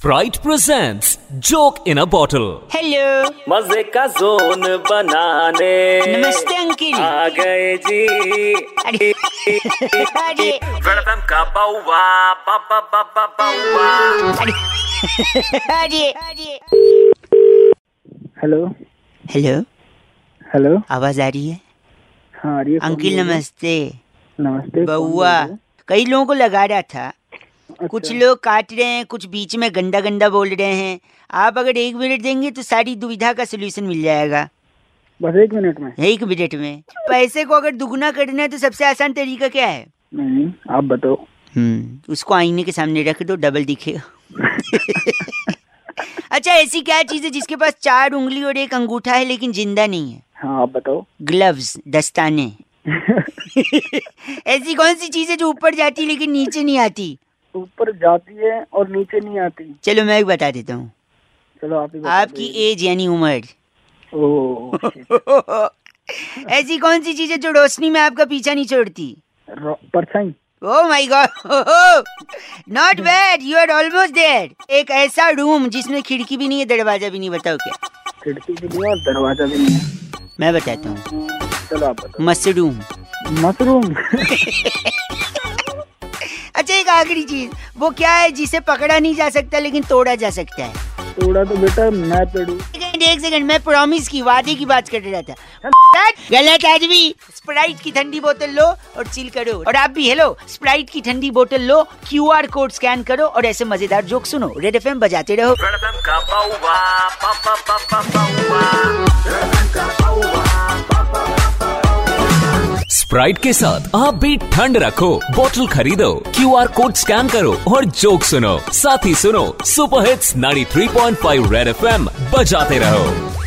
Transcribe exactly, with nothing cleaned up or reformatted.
Sprite presents joke in a bottle. Hello, मजे का zone बनाने नमस्ते अंकिल। आ गए जी। अरे अरे वेलकम का बाउवा बाबा बाबा बाउवा। अरे अरे हेलो हेलो, हेलो, आवाज आ रही है? हाँ आ रही है। कौन अंकिल बोल रहे हैं? नमस्ते। नमस्ते। कौन बोल बउआ, रहे हैं? कई लोगों को लगा रहा था। अच्छा, कुछ लोग काट रहे हैं, कुछ बीच में गंदा गंदा बोल रहे हैं। आप अगर एक मिनट देंगे तो सारी दुविधा का सोल्यूशन मिल जाएगा बस एक मिनट में। एक मिनट में। पैसे को अगर दुगना करना है तो सबसे आसान तरीका क्या है? नहीं नहीं, आप बताओ। हम्म उसको आईने के सामने रख दो, डबल दिखेगा। अच्छा, ऐसी क्या चीज है जिसके पास चार उंगली और एक अंगूठा है लेकिन जिंदा नहीं है? हाँ आप बताओ। ग्लव्स, दस्ताने। ऐसी कौन सी चीज है जो ऊपर जाती है लेकिन नीचे नहीं आती? ऊपर जाती है और नीचे नहीं आती। चलो मैं एक बता देता हूँ। चलो आप ही बता आपकी एज यानी उम्र। ओह ऐसी कौन सी चीज है जो रोशनी में आपका पीछा नहीं छोड़ती? परछाई। Oh my God, not bad, you are almost there. एक ऐसा रूम जिसमें खिड़की भी नहीं है, दरवाजा भी नहीं। बताओ क्या? खिड़की भी नहीं है और दरवाजा भी नहीं है। मैं बताता हूँ। चलो आप बताओ। मशरूम। मशरूम। अच्छा, एक आखिरी चीज, वो क्या है जिसे पकड़ा नहीं जा सकता लेकिन तोड़ा जा सकता है? थोड़ा तो बेटा मैं पेड़ू। एक सेकंड, एक सेकंड, मैं प्रॉमिस की, वादे की बात कर रहा था। गलत आदमी। स्प्राइट की ठंडी बोतल लो और चिल करो। और आप भी हेलो, स्प्राइट की ठंडी बोतल लो, क्यूआर कोड स्कैन करो और ऐसे मजेदार जोक सुनो। रेड एफएम बजाते रहो। वेलकम का बाउवा बाबा बाबा बाउवा। स्प्राइट के साथ आप भी ठंड रखो। बोतल खरीदो, क्यूआर कोड स्कैन करो और जोक सुनो। साथ ही सुनो super hits ninety three point five red FM बजाते रहो।